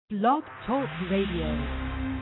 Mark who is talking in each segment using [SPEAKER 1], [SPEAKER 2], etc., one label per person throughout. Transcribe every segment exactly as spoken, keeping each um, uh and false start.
[SPEAKER 1] Blog Talk Radio.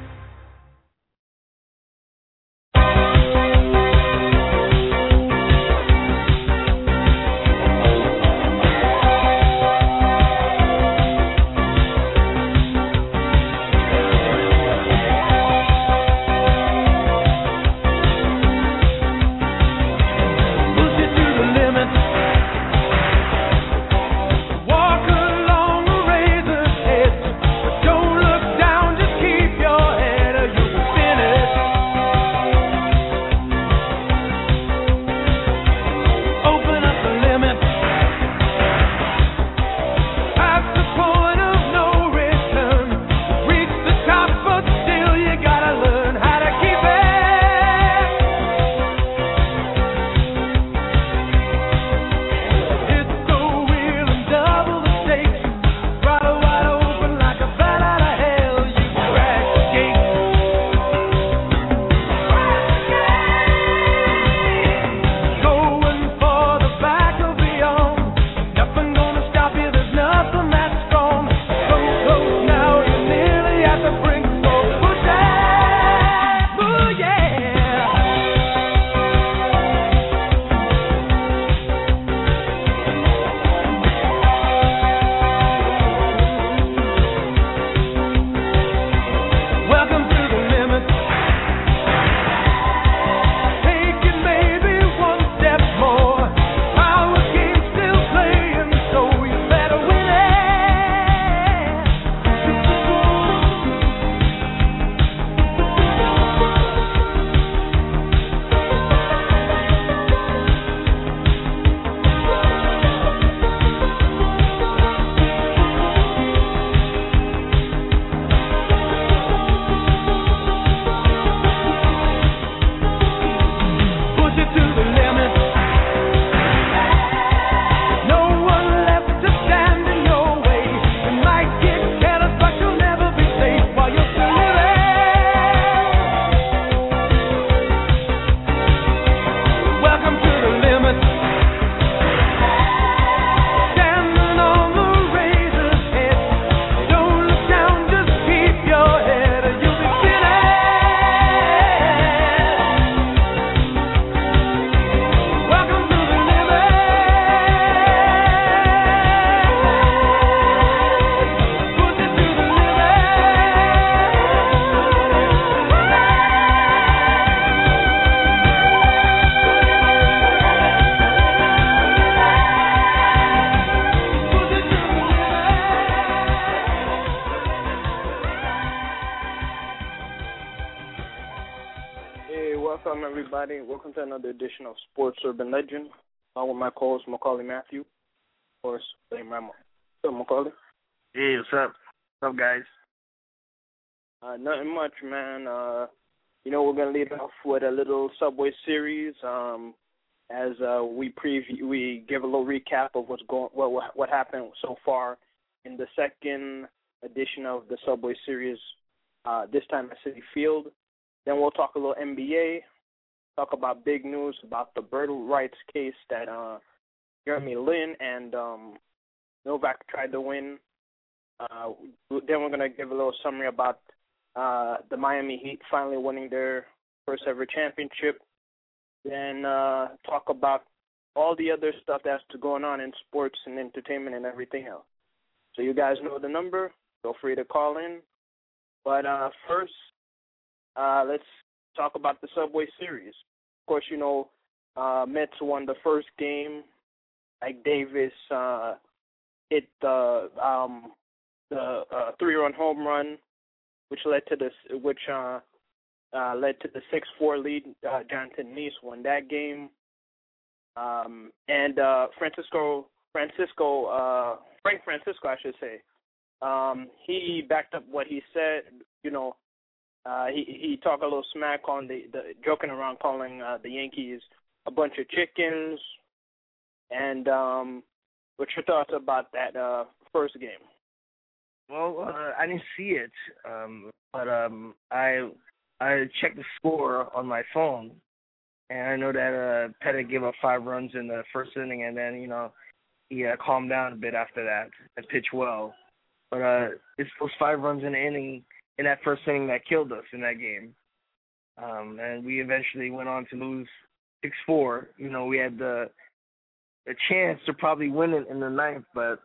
[SPEAKER 2] Welcome to another edition of Sports Urban Legend. Along with my co-host, Macaulay Matthew. Of course, blame Ramo. What's up, Macaulay?
[SPEAKER 3] Hey, what's up? What's up, guys?
[SPEAKER 2] Uh, nothing much, man. Uh, you know, we're going to lead off with a little Subway series um, as uh, we preview, we give a little recap of what's going, what what happened so far in the second edition of the Subway series, uh, this time at Citi Field. Then we'll talk a little N B A. Talk about big news about the bird rights case that uh, Jeremy Lin and um, Novak tried to win. Uh, then we're going to give a little summary about uh, the Miami Heat finally winning their first ever championship. Then uh, talk about all the other stuff that's going on in sports and entertainment and everything else. So you guys know the number. Feel free to call in. But uh, first, uh, let's talk about the Subway Series. Of course, you know, uh, Mets won the first game. Ike Davis uh, hit the um, the uh, three-run home run, which led to this, which uh, uh, led to the six four lead. Uh, Jonathan Neese won that game, um, and uh, Francisco Francisco uh, Frank Francisco, I should say, um, he backed up what he said. You know. Uh, he he talked a little smack on the, the joking around calling uh, the Yankees a bunch of chickens. And um, what's your thoughts about that uh, first game?
[SPEAKER 3] Well, uh, I didn't see it, um, but um, I I checked the score on my phone, and I know that uh, Pettit gave up five runs in the first inning, and then you know he uh, calmed down a bit after that and pitched well. But uh, it's those five runs in the inning in that first inning that killed us in that game. Um, and we eventually went on to lose six four. You know, we had the a chance to probably win it in the ninth, but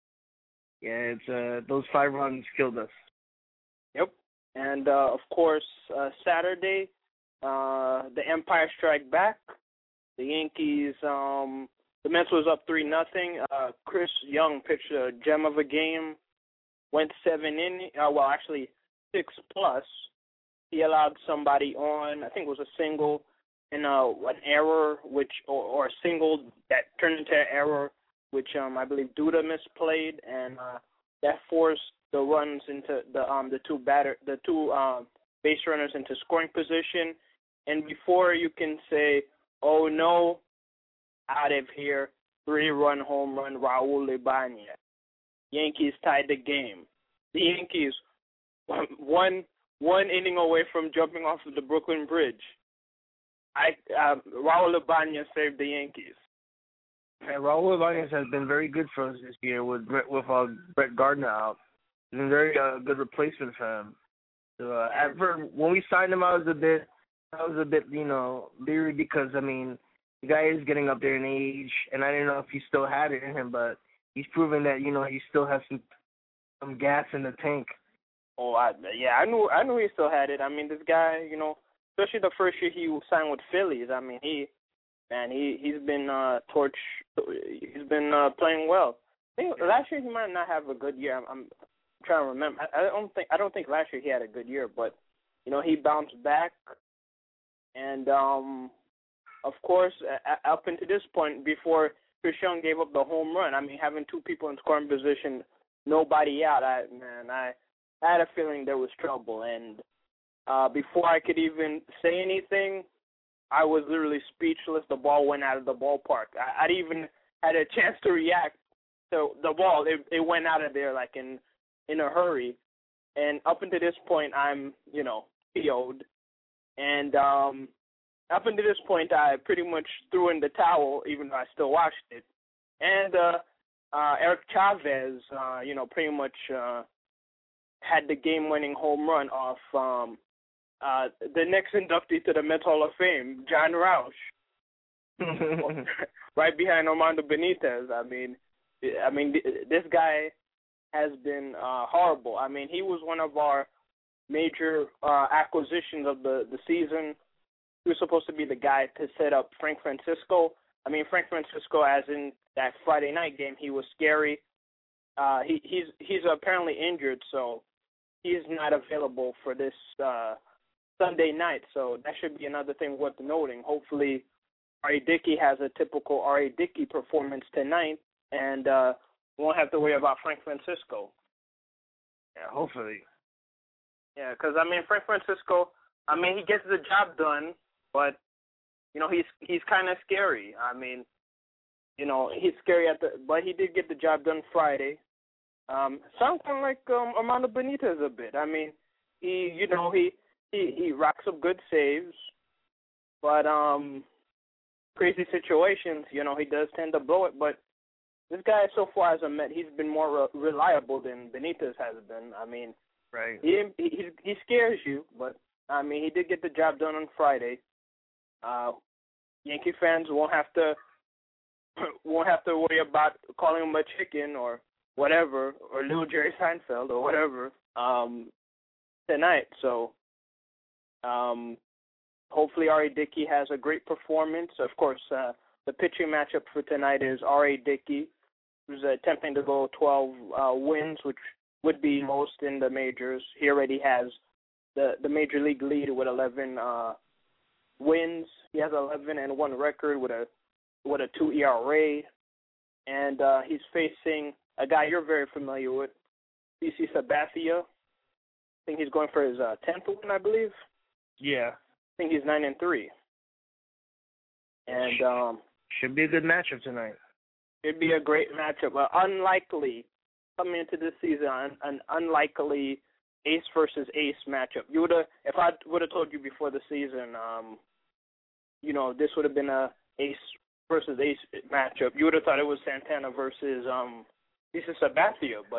[SPEAKER 3] yeah, it's uh, those five runs killed us.
[SPEAKER 2] Yep. And uh, of course, uh, Saturday, uh, the Empire Strike Back. The Yankees, um, the Mets was up three nothing. Uh, Chris Young pitched a gem of a game. Went seven in. Uh, well, actually six plus. He allowed somebody on. I think it was a single and uh, an error, which or, or a single that turned into an error, which um, I believe Duda misplayed, and uh, that forced the runs into the um the two batter the two um, base runners into scoring position. And before you can say, oh no, out of here, three-run home run, Raul Ibanez. Yankees tied the game. The Yankees one one inning away from jumping off of the Brooklyn Bridge. I uh, Raul Ibanez saved the Yankees.
[SPEAKER 3] And Raul Ibanez has been very good for us this year with with uh, Brett Gardner out. He's been very uh, good replacement for him. So uh, at first, when we signed him, I was a bit, I was a bit, you know, leery because I mean, the guy is getting up there in age, and I didn't know if he still had it in him, but he's proven that you know he still has some some gas in the tank.
[SPEAKER 2] Oh, I, yeah, I knew I knew he still had it. I mean, this guy, you know, especially the first year he signed with Phillies. I mean, he, man, he he's been uh, torch. He's been uh, playing well. I think last year he might not have a good year. I'm, I'm trying to remember. I, I don't think I don't think last year he had a good year, but you know he bounced back, and um, of course, uh, up until this point, before Chris Young gave up the home run, I mean, having two people in scoring position, nobody out. I man, I. I had a feeling there was trouble, and uh, before I could even say anything, I was literally speechless. The ball went out of the ballpark. I, I'd even had a chance to react to the ball. It, it went out of there like in in a hurry, and up until this point, I'm you know P O'd, and um, up until this point, I pretty much threw in the towel, even though I still watched it, and uh, uh, Eric Chavez, uh, you know, pretty much. Uh, had the game-winning home run off um, uh, the next inductee to the Mets Hall of Fame, John Roush, right behind Armando Benitez. I mean, I mean, this guy has been uh, horrible. I mean, he was one of our major uh, acquisitions of the, the season. He was supposed to be the guy to set up Frank Francisco. I mean, Frank Francisco, as in that Friday night game, he was scary. Uh, he, he's he's apparently injured, so he's not available for this uh, Sunday night, so that should be another thing worth noting. Hopefully, R A. Dickey has a typical R A. Dickey performance tonight, and uh, won't have to worry about Frank Francisco.
[SPEAKER 3] Yeah, hopefully.
[SPEAKER 2] Yeah, because, I mean, Frank Francisco, I mean, he gets the job done, but, you know, he's he's kind of scary. I mean, you know, he's scary at the, but he did get the job done Friday. Um, sounds kind of like um, Armando Benitez a bit. I mean, he, you know, he, he, he rocks up good saves, but um, crazy situations, you know, he does tend to blow it. But this guy, so far as a Met, he's been more re- reliable than Benitez has been. I mean,
[SPEAKER 3] right?
[SPEAKER 2] He, he he scares you, but I mean, he did get the job done on Friday. Uh, Yankee fans won't have to won't have to worry about calling him a chicken or whatever, or little Jerry Seinfeld or whatever, um, tonight. So, um, hopefully R A. Dickey has a great performance. Of course, uh, the pitching matchup for tonight is R A. Dickey, who's attempting to go twelve uh, wins, which would be most in the majors. He already has the, the major league lead with eleven uh, wins. He has eleven and one record with a with a two E R A, and uh, he's facing a guy you're very familiar with, C C Sabathia. I think he's going for his uh, tenth win, I believe.
[SPEAKER 3] Yeah.
[SPEAKER 2] I think he's nine and three. And um,
[SPEAKER 3] should be a good matchup tonight.
[SPEAKER 2] It'd be a great matchup. Uh, unlikely coming into this season, an, an unlikely ace versus ace matchup. You would have, if I would have told you before the season, um, you know, this would have been a ace versus ace matchup. You would have thought it was Santana versus um. This is Sabathia, but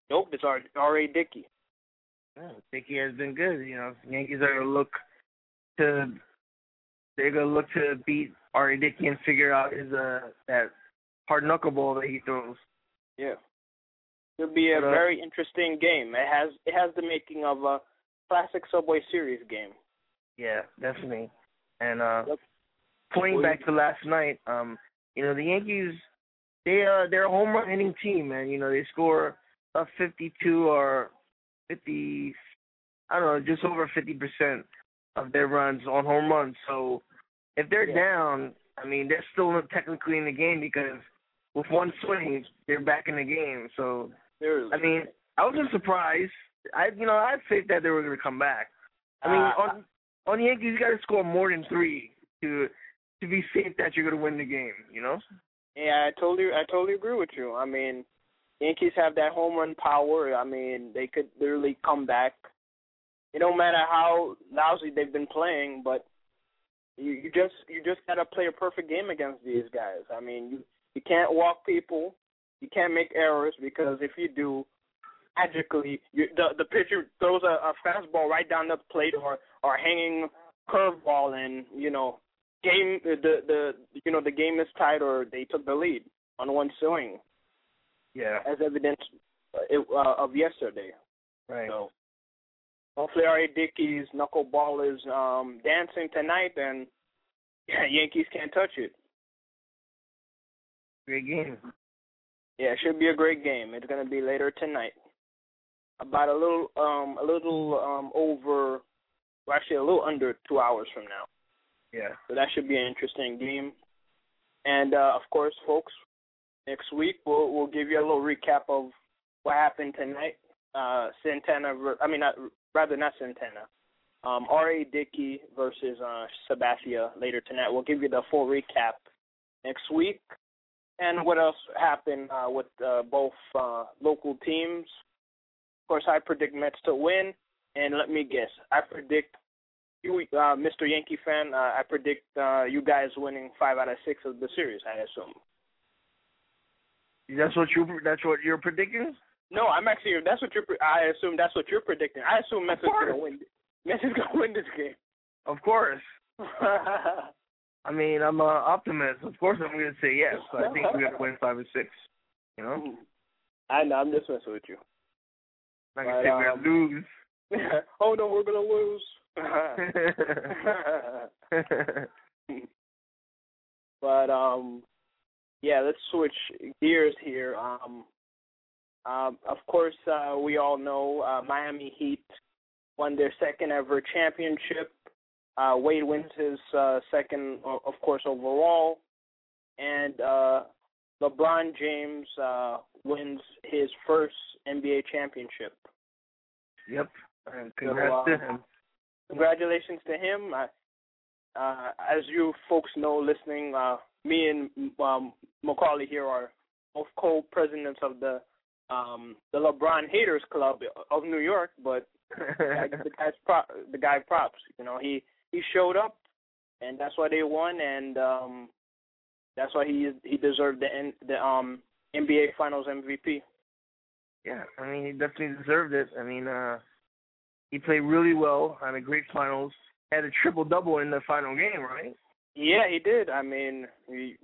[SPEAKER 2] Nope, it's R. R.A. Dickey.
[SPEAKER 3] Yeah, Dickey has been good. You know, Yankees are gonna look to they're gonna look to beat R A. Dickey and figure out his uh that hard knuckleball that he throws.
[SPEAKER 2] Yeah, it'll be a
[SPEAKER 3] but, uh,
[SPEAKER 2] very interesting game. It has it has the making of a classic Subway Series game.
[SPEAKER 3] Yeah, definitely. And uh,
[SPEAKER 2] Yep.
[SPEAKER 3] pointing back to last night, um, you know, the Yankees they uh they're a home run hitting team, man. You know, they score a fifty-two or fifty, I don't know, just over fifty percent of their runs on home runs. So if they're
[SPEAKER 2] Yeah.
[SPEAKER 3] down, I mean, they're still technically in the game because with one swing, they're back in the game. So,
[SPEAKER 2] Seriously.
[SPEAKER 3] I mean, I wasn't surprised. I, you know, I had faith that they were going to come back. I mean,
[SPEAKER 2] Uh,
[SPEAKER 3] on on the Yankees, you got to score more than three to to be safe that you're going to win the game. You know?
[SPEAKER 2] Yeah, I totally, I totally agree with you. I mean, Yankees have that home run power. I mean, they could literally come back. It don't matter how lousy they've been playing, but you, you just, you just gotta play a perfect game against these guys. I mean, you, you can't walk people, you can't make errors because if you do, magically, you, the the pitcher throws a, a fastball right down the plate or or hanging curveball, and you know. Game the the you know the game is tied or they took the lead on one swing.
[SPEAKER 3] Yeah.
[SPEAKER 2] As evidence uh, of yesterday.
[SPEAKER 3] Right.
[SPEAKER 2] So hopefully R A. Dickey's knuckleball is um, dancing tonight, and yeah, Yankees can't touch it.
[SPEAKER 3] Great game.
[SPEAKER 2] Yeah, it should be a great game. It's gonna be later tonight. About a little um a little um over, well, actually a little under two hours from now.
[SPEAKER 3] Yeah.
[SPEAKER 2] So that should be an interesting game. And, uh, of course, folks, next week we'll we'll give you a little recap of what happened tonight. Uh, Santana, I mean, not, rather not Santana. Um, R A. Dickey versus uh, Sabathia later tonight. We'll give you the full recap next week. And what else happened uh, with uh, both uh, local teams. Of course, I predict Mets to win. And let me guess, I predict You, uh, Mister Yankee fan, uh, I predict uh, you guys winning five out of six of the series, I assume.
[SPEAKER 3] That's what you. That's what you're predicting.
[SPEAKER 2] No, I'm actually. That's what you're. I assume that's what you're predicting. I assume Mets is gonna win. Mets is gonna win this game.
[SPEAKER 3] Of course. I mean, I'm an optimist. Of course, I'm going to say yes. I think we're going to win five or six. You know.
[SPEAKER 2] I know. I'm just messing with you.
[SPEAKER 3] Like I said, we're
[SPEAKER 2] um,
[SPEAKER 3] gonna lose.
[SPEAKER 2] Oh no, we're gonna lose. But um, yeah, let's switch gears here. Um, um, of course, uh, we all know uh, Miami Heat won their second ever championship. Uh, Wade wins his uh, second, of course, overall, and uh, LeBron James uh, wins his first N B A championship.
[SPEAKER 3] Yep, and congrats
[SPEAKER 2] so, uh,
[SPEAKER 3] to him.
[SPEAKER 2] Congratulations to him. Uh, uh, as you folks know, listening, uh, me and um, Macaulay here are both co-presidents of the um, the LeBron Haters Club of New York. But the guy's pro- the guy props. You know, he, he showed up, and that's why they won, and um, that's why he he deserved the N- the um, N B A Finals M V P.
[SPEAKER 3] Yeah, I mean, he definitely deserved it. I mean, uh, he played really well, had a great finals, had a triple-double in the final game, right?
[SPEAKER 2] Yeah, he did. I mean, he,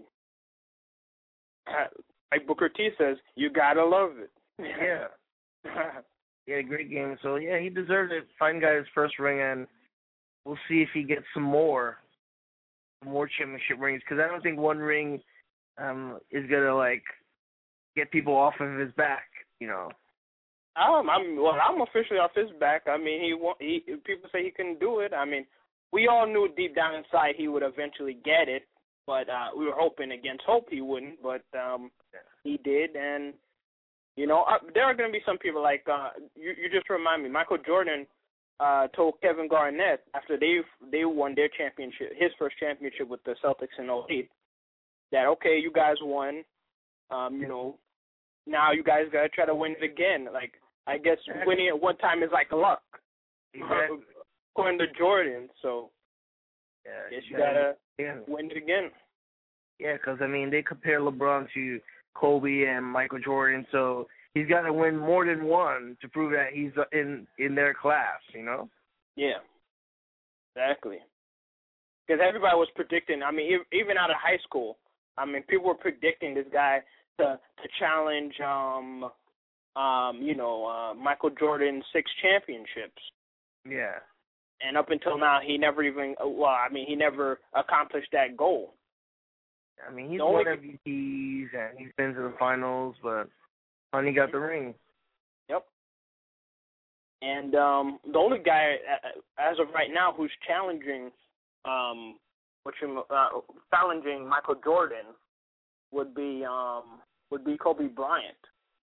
[SPEAKER 2] like Booker T says, you gotta love it.
[SPEAKER 3] Yeah. He had a great game. So, yeah, he deserved it. Fine guy his first ring, and we'll see if he gets some more, more championship rings, because I don't think one ring um, is going to, like, get people off of his back, you know.
[SPEAKER 2] Um, I'm well. I'm officially off his back. I mean, he, he people say he couldn't do it. I mean, we all knew deep down inside he would eventually get it, but uh, we were hoping against hope he wouldn't. But um, he did, and you know, uh, there are going to be some people like uh, you. You just remind me. Michael Jordan uh, told Kevin Garnett after they they won their championship, his first championship with the Celtics in oh eight, that okay, you guys won. Um, you know. Now you guys gotta try to win it again. Like I guess winning it one time is like luck,
[SPEAKER 3] Exactly.
[SPEAKER 2] according to Jordan. So
[SPEAKER 3] yeah,
[SPEAKER 2] I guess you
[SPEAKER 3] gotta
[SPEAKER 2] gotta
[SPEAKER 3] yeah.
[SPEAKER 2] win it again.
[SPEAKER 3] Yeah, because I mean they compare LeBron to Kobe and Michael Jordan, so he's got to win more than one to prove that he's in in their class. You know.
[SPEAKER 2] Yeah. Exactly. Because everybody was predicting. I mean, even out of high school, I mean, people were predicting this guy to to challenge, um, um, you know, uh, Michael Jordan's six championships.
[SPEAKER 3] Yeah.
[SPEAKER 2] And up until now, he never even. Well, I mean, he never accomplished that goal.
[SPEAKER 3] I mean, he's
[SPEAKER 2] The
[SPEAKER 3] won
[SPEAKER 2] only-
[SPEAKER 3] M V Ps and he's been to the finals, but finally got the ring.
[SPEAKER 2] Yep. And um, the only guy, as of right now, who's challenging, um, which uh, challenging Michael Jordan, would be um, would be Kobe Bryant.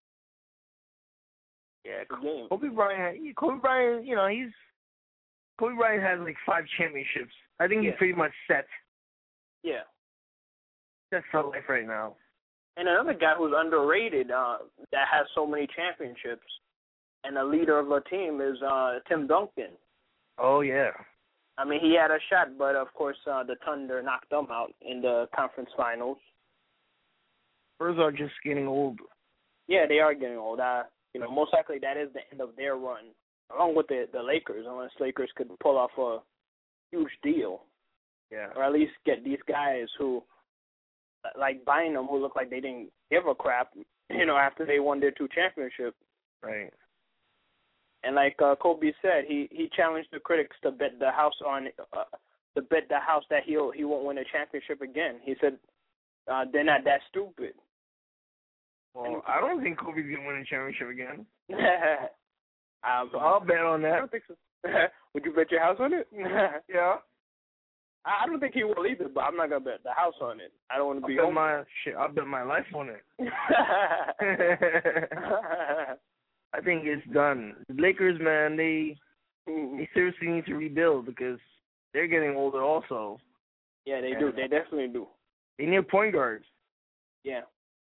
[SPEAKER 3] Yeah,
[SPEAKER 2] The game.
[SPEAKER 3] Kobe Bryant. Kobe Bryant, you know, he's Kobe Bryant has like five championships. I think he's
[SPEAKER 2] Yeah.
[SPEAKER 3] pretty much set.
[SPEAKER 2] Yeah.
[SPEAKER 3] Set for life right now.
[SPEAKER 2] And another guy who's underrated uh, that has so many championships and a leader of a team is uh, Tim Duncan.
[SPEAKER 3] Oh yeah.
[SPEAKER 2] I mean, he had a shot, but of course uh, the Thunder knocked them out in the conference finals.
[SPEAKER 3] Spurs are just getting old.
[SPEAKER 2] Yeah, they are getting old. Uh, you know, most likely that is the end of their run, along with the the Lakers, unless Lakers could pull off a huge deal,
[SPEAKER 3] Yeah.
[SPEAKER 2] or at least get these guys who, like Bynum, who look like they didn't give a crap, you know, after they won their two championships.
[SPEAKER 3] Right.
[SPEAKER 2] And like uh, Kobe said, he, he challenged the critics to bet the house on uh, to bet the house that he'll he won't win a championship again. He said uh, they're not that stupid.
[SPEAKER 3] Well, I don't think Kobe's gonna win a championship again.
[SPEAKER 2] um,
[SPEAKER 3] So I'll bet on
[SPEAKER 2] I
[SPEAKER 3] that.
[SPEAKER 2] don't think so. Would you bet your house on it?
[SPEAKER 3] Yeah.
[SPEAKER 2] I don't think he will either, but I'm not gonna bet the house on it. I don't want to
[SPEAKER 3] I'll
[SPEAKER 2] be
[SPEAKER 3] bet
[SPEAKER 2] home.
[SPEAKER 3] my shit. I'll bet my life on it. I think it's done. The Lakers, man, they they seriously need to rebuild because they're getting older also.
[SPEAKER 2] Yeah, they do. They definitely do.
[SPEAKER 3] They need point guards.
[SPEAKER 2] Yeah.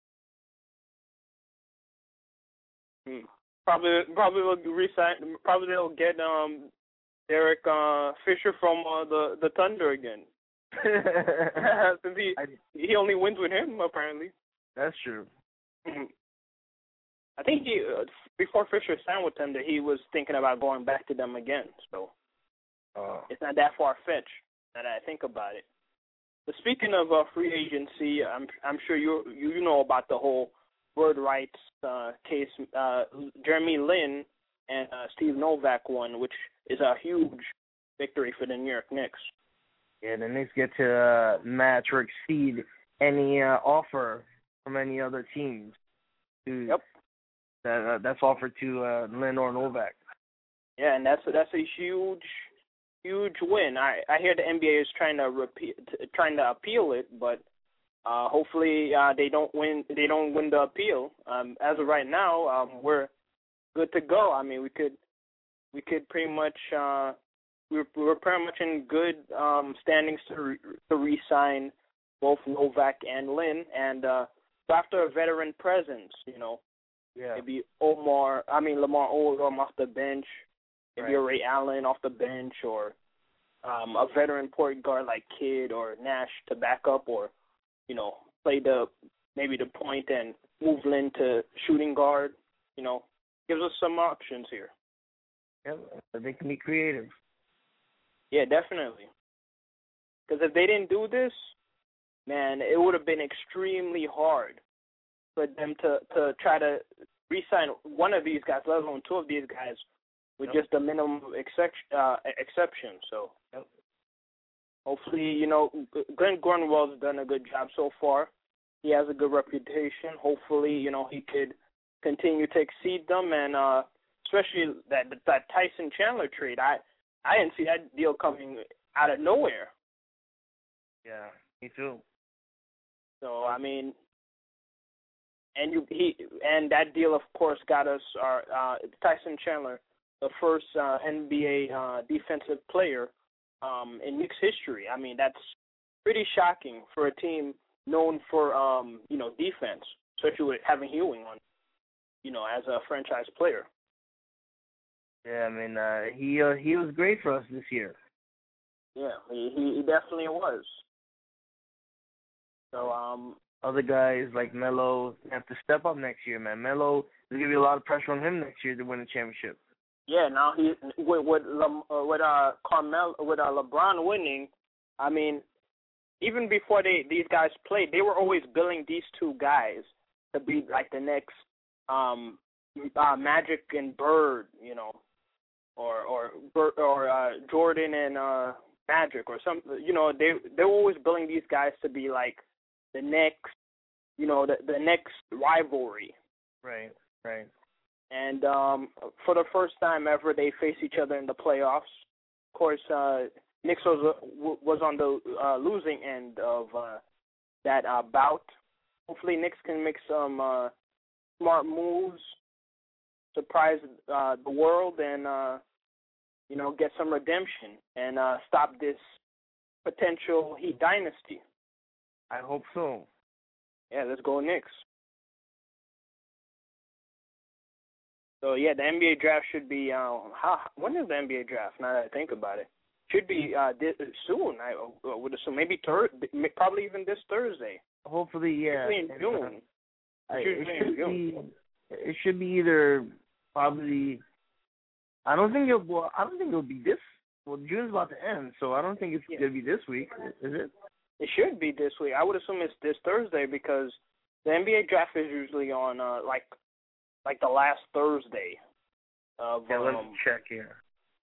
[SPEAKER 2] Hmm. Probably, probably will resign. Probably they'll get um Derek uh, Fisher from uh, the the Thunder again. Since he
[SPEAKER 3] I,
[SPEAKER 2] he only wins with him apparently.
[SPEAKER 3] that's true.
[SPEAKER 2] I think he uh, before Fisher signed with Thunder, he was thinking about going back to them again. So
[SPEAKER 3] Uh,
[SPEAKER 2] it's not that far fetched now that I think about it. But speaking of uh, free agency, I'm I'm sure you you know about the whole word rights uh, case. Uh, Jeremy Lin and uh, Steve Novak won, which is a huge victory for the New York Knicks.
[SPEAKER 3] yeah, the Knicks get to uh, match or exceed any uh, offer from any other teams. To,
[SPEAKER 2] Yep.
[SPEAKER 3] That uh, that's offered to uh, Lin or Novak.
[SPEAKER 2] Yeah, and that's that's a huge, huge win. I, I hear the N B A is trying to repeat, trying to appeal it, but uh, hopefully uh, they don't win. They don't win the appeal. Um, as of right now, um, we're good to go. I mean, we could we could pretty much uh, we're we're pretty much in good um, standings to re, to re-sign both Novak and Lin, and uh, after a veteran presence, you know.
[SPEAKER 3] Yeah.
[SPEAKER 2] Maybe Omar, I mean Lamar Odom off the bench, maybe
[SPEAKER 3] Right.
[SPEAKER 2] a Ray Allen off the bench, or um, a veteran point guard like Kidd or Nash to back up, or you know play the maybe the point and move Lin to shooting guard. You know, gives us some options here.
[SPEAKER 3] Yeah, they can be creative.
[SPEAKER 2] Yeah, definitely. Because if they didn't do this, man, it would have been extremely hard for them to, to try to re-sign one of these guys, let alone two of these guys, with
[SPEAKER 3] Yep.
[SPEAKER 2] just a minimum exception. Uh, exception. So
[SPEAKER 3] Yep.
[SPEAKER 2] hopefully, you know, Glenn Grunwald's done a good job so far. He has a good reputation. Hopefully, you know, he could continue to exceed them, and uh, especially that that Tyson Chandler trade. I I didn't see that deal coming out of nowhere.
[SPEAKER 3] Yeah, me too.
[SPEAKER 2] So I mean. And you, he, and that deal, of course, got us our uh, Tyson Chandler, the first uh, N B A uh, defensive player um, in Knicks history. I mean, that's pretty shocking for a team known for um, you know defense, especially with having Ewing on, you know, as a franchise player.
[SPEAKER 3] Yeah, I mean, uh, he uh, he was great for us this year.
[SPEAKER 2] Yeah, he he, he definitely was. So um,
[SPEAKER 3] other guys like Melo have to step up next year, man. Melo, there's gonna be a lot of pressure on him next year to win a championship.
[SPEAKER 2] Yeah, now he with with Lam, uh, with uh Carmel with uh, LeBron winning. I mean, even before they these guys played, they were always billing these two guys to be like the next um uh, Magic and Bird, you know, or or or uh, Jordan and uh, Magic or something. You know, they they were always billing these guys to be like the next, you know, the the next rivalry.
[SPEAKER 3] Right. Right.
[SPEAKER 2] And um, for the first time ever, they face each other in the playoffs. Of course, uh, Knicks was was on the uh, losing end of uh, that uh, bout. Hopefully, Knicks can make some uh, smart moves, surprise uh, the world, and uh, you know, get some redemption and uh, stop this potential Heat dynasty.
[SPEAKER 3] I hope so.
[SPEAKER 2] Yeah, let's go Knicks. So, yeah, the N B A draft should be, uh, how, when is the N B A draft, now that I think about it? Should be uh, this, soon, I would assume. Maybe thir- probably even this Thursday.
[SPEAKER 3] Hopefully, yeah.
[SPEAKER 2] Hopefully in June.
[SPEAKER 3] I,
[SPEAKER 2] it,
[SPEAKER 3] it,
[SPEAKER 2] should
[SPEAKER 3] should
[SPEAKER 2] June.
[SPEAKER 3] be, it should be either probably, I don't think it'll, well, I don't think it'll be this, well, June's about to end, so I don't think it's
[SPEAKER 2] yeah.
[SPEAKER 3] going to be this week, is it?
[SPEAKER 2] It should be this week. I would assume it's this Thursday because the N B A draft is usually on, uh, like, like the last Thursday of
[SPEAKER 3] yeah, let's
[SPEAKER 2] um,
[SPEAKER 3] check here.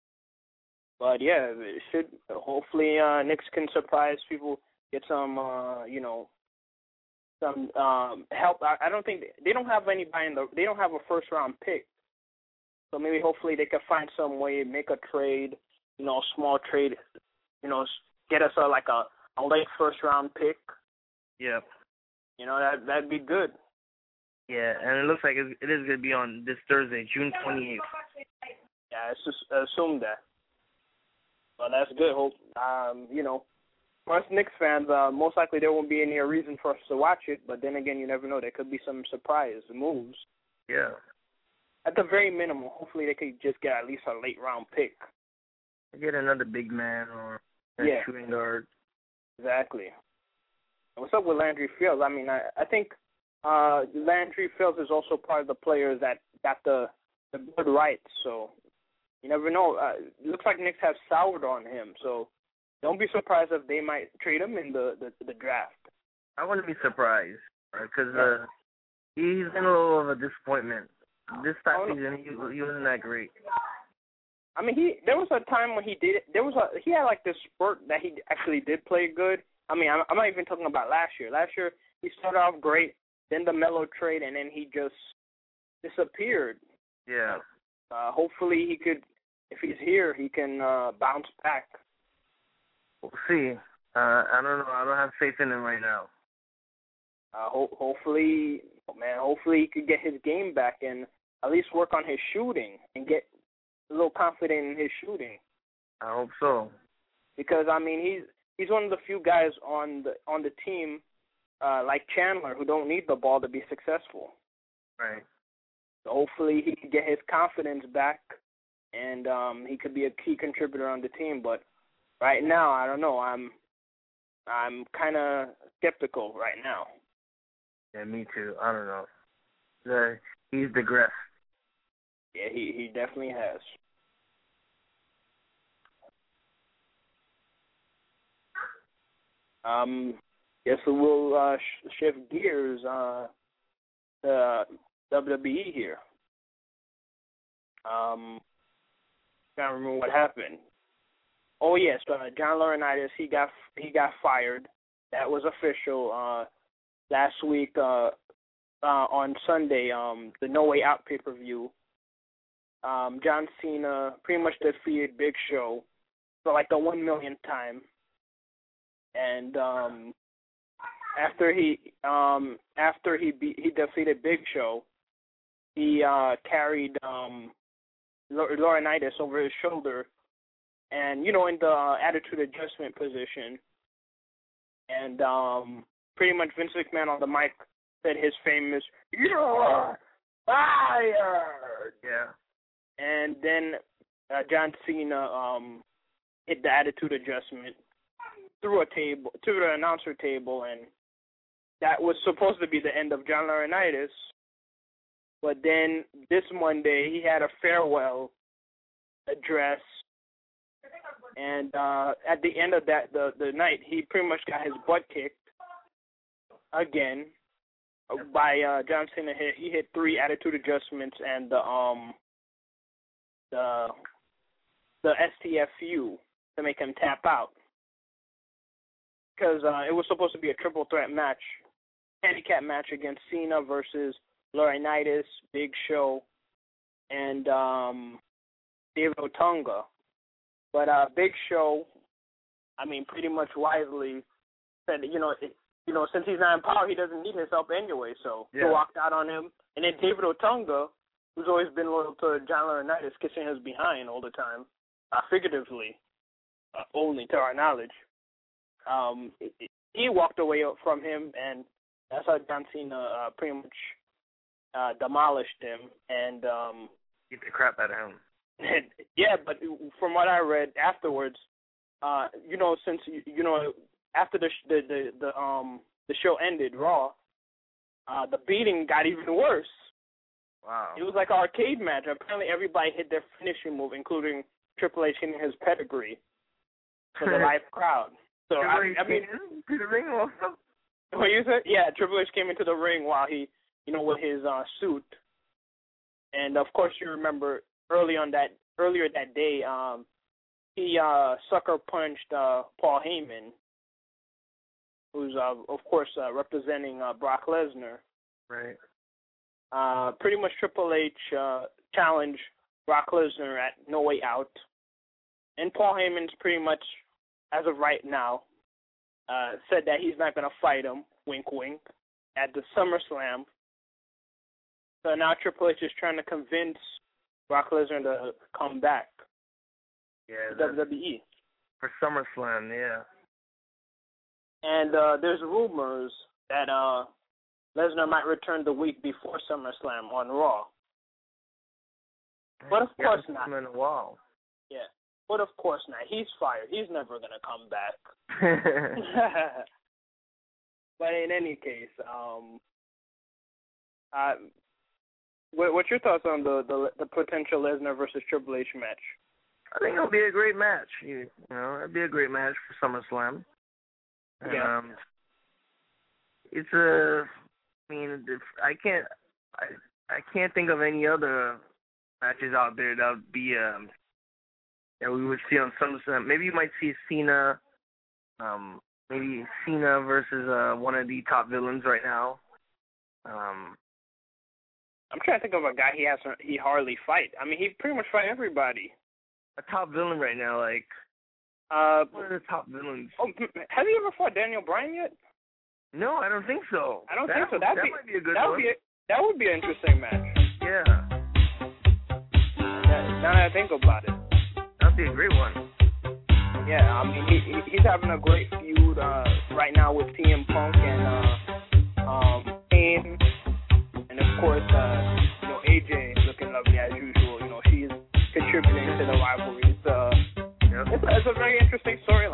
[SPEAKER 2] But yeah, it should hopefully uh, Knicks can surprise people, get some uh, you know some um, help. I, I don't think they, they don't have anybody in the they don't have a first round pick, so maybe hopefully they can find some way, make a trade, you know, a small trade, you know, get us a, like a, a late first round pick.
[SPEAKER 3] Yep.
[SPEAKER 2] You know, that that'd be good.
[SPEAKER 3] Yeah, and it looks like it is going to be on this Thursday, June twenty-eighth.
[SPEAKER 2] Yeah, I just assume that. Well, that's good. Hope, um, you know, for us Knicks fans, uh, most likely there won't be any reason for us to watch it, but then again, you never know. There could be some surprise moves.
[SPEAKER 3] Yeah.
[SPEAKER 2] At the very minimum, hopefully they could just get at least a late-round pick.
[SPEAKER 3] Get another big man or a
[SPEAKER 2] yeah.
[SPEAKER 3] shooting guard.
[SPEAKER 2] Exactly. What's up with Landry Fields? I mean, I, I think uh, Landry Fields is also part of the players that got the, the good rights, so you never know. Uh, it looks like Knicks have soured on him, so don't be surprised if they might trade him in the, the, the draft.
[SPEAKER 3] I wouldn't be surprised, because right? uh, he's in a little of a disappointment. This past oh, season, he, he wasn't that great.
[SPEAKER 2] I mean, he there was a time when he did it. There was a he had like this spurt that he actually did play good. I mean, I'm, I'm not even talking about last year. Last year he started off great, then the Melo trade, and then he just disappeared.
[SPEAKER 3] Yeah.
[SPEAKER 2] Uh, hopefully he could, if he's here, he can uh, bounce back.
[SPEAKER 3] We'll see. Uh, I don't know. I don't have faith in him right now.
[SPEAKER 2] Uh, ho- hopefully, oh man, hopefully he could get his game back and at least work on his shooting and get a little confident in his shooting.
[SPEAKER 3] I hope so.
[SPEAKER 2] Because I mean, he's he's one of the few guys on the on the team, uh, like Chandler, who don't need the ball to be successful.
[SPEAKER 3] Right.
[SPEAKER 2] So hopefully he can get his confidence back, and um, he could be a key contributor on the team. But right now, I don't know. I'm I'm kind of skeptical right now.
[SPEAKER 3] Yeah, me too. I don't know. The, he's digressed.
[SPEAKER 2] Yeah, he, he definitely has. Um, guess we'll uh, sh- shift gears uh, to W W E here. Um, can't remember what happened. Oh yes, uh, John Laurinaitis he got he got fired. That was official uh, last week uh, uh, on Sunday. Um, the No Way Out pay per view. Um, John Cena pretty much defeated Big Show for like the one millionth time. And um, after he um, after he beat, he defeated Big Show, he uh, carried um, Laurinaitis over his shoulder, and you know in the uh, attitude adjustment position. And um, pretty much Vince McMahon on the mic said his famous "You're fired."
[SPEAKER 3] Yeah.
[SPEAKER 2] And then uh, John Cena um, hit the attitude adjustment through a table, through the announcer table, and that was supposed to be the end of John Laurinaitis. But then this Monday, he had a farewell address. And uh, at the end of that, the, the night, he pretty much got his butt kicked again by uh, John Cena. Hit, he hit three attitude adjustments and the um the the S T F U to make him tap out. Because uh, it was supposed to be a triple threat match, handicap match against Cena versus Laurinaitis, Big Show, and um, David Otunga. But uh, Big Show, I mean, pretty much wisely said, you know, it, you know, since he's not in power, he doesn't need his help anyway. So yeah. He walked out on him. And then David Otunga, who's always been loyal to John Laurinaitis, kissing his behind all the time, uh, figuratively, uh, only to our knowledge. Um, it, it, he walked away from him, and that's how John Cena uh, pretty much uh, demolished him. And um,
[SPEAKER 3] beat the crap out of him.
[SPEAKER 2] Yeah, but from what I read afterwards, uh, you know, since you know, after the the the, the um the show ended, Raw, uh, the beating got even worse.
[SPEAKER 3] Wow!
[SPEAKER 2] It was like an arcade match. Apparently, everybody hit their finishing move, including Triple H hitting his pedigree for the live crowd. So I, I mean,
[SPEAKER 3] to the ring also.
[SPEAKER 2] What you said? Yeah, Triple H came into the ring while he, you know, with his uh, suit, and of course you remember. Early on that earlier that day, um, he uh, sucker punched uh, Paul Heyman, who's uh, of course uh, representing uh, Brock Lesnar.
[SPEAKER 3] Right.
[SPEAKER 2] Uh, pretty much Triple H uh, challenged Brock Lesnar at No Way Out, and Paul Heyman's pretty much, as of right now, uh, said that he's not going to fight him. Wink, wink. At the SummerSlam. So now Triple H is trying to convince Brock Lesnar to come back
[SPEAKER 3] yeah,
[SPEAKER 2] to W W E.
[SPEAKER 3] For SummerSlam, yeah.
[SPEAKER 2] And uh, there's rumors that uh, Lesnar might return the week before SummerSlam on Raw. But of
[SPEAKER 3] yeah,
[SPEAKER 2] course not.
[SPEAKER 3] In a while.
[SPEAKER 2] Yeah, but of course not. He's fired. He's never going to come back. But in any case, um, uh, What, what's your thoughts on the, the the potential Lesnar versus Triple H match?
[SPEAKER 3] I think it'll be a great match. You, you know, it'll be a great match for SummerSlam.
[SPEAKER 2] Yeah.
[SPEAKER 3] Um, it's a. I mean, if, I can't. I I can't think of any other matches out there that would be um that we would see on SummerSlam. Maybe you might see Cena. Um, maybe Cena versus uh, one of the top villains right now. Um.
[SPEAKER 2] I'm trying to think of a guy he has he hardly fight. I mean, he pretty much fight everybody.
[SPEAKER 3] A top villain right now, like
[SPEAKER 2] uh,
[SPEAKER 3] one of the top villains.
[SPEAKER 2] Oh, have you ever fought Daniel Bryan yet?
[SPEAKER 3] No, I don't think so.
[SPEAKER 2] I don't
[SPEAKER 3] that,
[SPEAKER 2] think so. That'd
[SPEAKER 3] that
[SPEAKER 2] be,
[SPEAKER 3] might be a good
[SPEAKER 2] that
[SPEAKER 3] one.
[SPEAKER 2] Would be a, that would be an interesting match.
[SPEAKER 3] Yeah.
[SPEAKER 2] Now that I think about it,
[SPEAKER 3] that'd be a great one.
[SPEAKER 2] Yeah, I mean, he, he's having a great feud uh, right now with C M Punk and uh, um, Kane. And of course, uh, you know, A J looking lovely as usual. You know, she's contributing to the rivalry. It's, uh, yep. it's, it's a very interesting storyline.